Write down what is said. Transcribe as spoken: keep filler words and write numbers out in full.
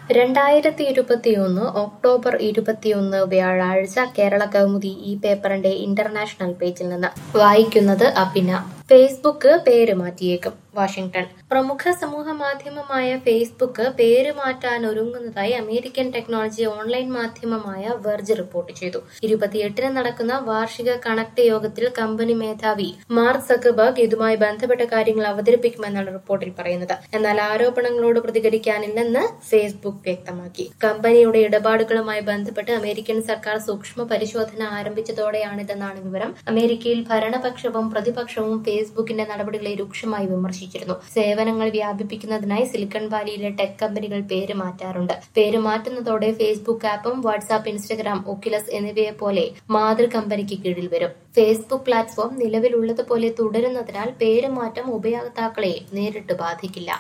രണ്ടായിരത്തി ഇരുപത്തിയൊന്ന് ഒക്ടോബർ ഇരുപത്തിയൊന്ന് വ്യാഴാഴ്ച കേരള കൗമുദി ഈ പേപ്പറിന്റെ ഇന്റർനാഷണൽ പേജിൽ നിന്ന് വായിക്കുന്നത് അഭിന. ഫേസ്ബുക്ക് പേര് മാറ്റിയേക്കും. വാഷിംഗ്ടൺ. പ്രമുഖ സമൂഹ മാധ്യമമായ ഫേസ്ബുക്ക് പേര് മാറ്റാൻ ഒരുങ്ങുന്നതായി അമേരിക്കൻ ടെക്നോളജി ഓൺലൈൻ മാധ്യമമായ വെർജ് റിപ്പോർട്ട് ചെയ്തു. ഇരുപത്തിയെട്ടിന് നടക്കുന്ന വാർഷിക കണക്ട് യോഗത്തിൽ കമ്പനി മേധാവി മാർക്ക് സക്കർബർഗ് ഇതുമായി ബന്ധപ്പെട്ട കാര്യങ്ങൾ അവതരിപ്പിക്കുമെന്നാണ് റിപ്പോർട്ടിൽ പറയുന്നത്. എന്നാൽ ആരോപണങ്ങളോട് പ്രതികരിക്കാനില്ലെന്ന് ഫേസ്ബുക്ക് വ്യക്തമാക്കി. കമ്പനിയുടെ ഇടപാടുകളുമായി ബന്ധപ്പെട്ട് അമേരിക്കൻ സർക്കാർ സൂക്ഷ്മ പരിശോധന ആരംഭിച്ചതോടെയാണിതെന്നാണ് വിവരം. അമേരിക്കയിൽ ഭരണപക്ഷവും പ്രതിപക്ഷവും ഫേസ്ബുക്കിന്റെ നടപടികളെ രൂക്ഷമായി വിമർശിച്ചിരുന്നു. സേവനങ്ങൾ വ്യാപിപ്പിക്കുന്നതിനായി സിലിക്കൺ വാലിയിലെ ടെക് കമ്പനികൾ പേര് മാറ്റാറുണ്ട്. പേര് മാറ്റുന്നതോടെ ഫേസ്ബുക്ക് ആപ്പും വാട്സ്ആപ്പ്, ഇൻസ്റ്റഗ്രാം, ഒക്കിലസ് എന്നിവയെ പോലെ മാതൃ കമ്പനിക്ക് കീഴിൽ വരും. ഫേസ്ബുക്ക് പ്ലാറ്റ്ഫോം നിലവിലുള്ളതുപോലെ തുടരുന്നതിനാൽ പേരുമാറ്റം ഉപയോക്താക്കളെ നേരിട്ട് ബാധിക്കില്ല.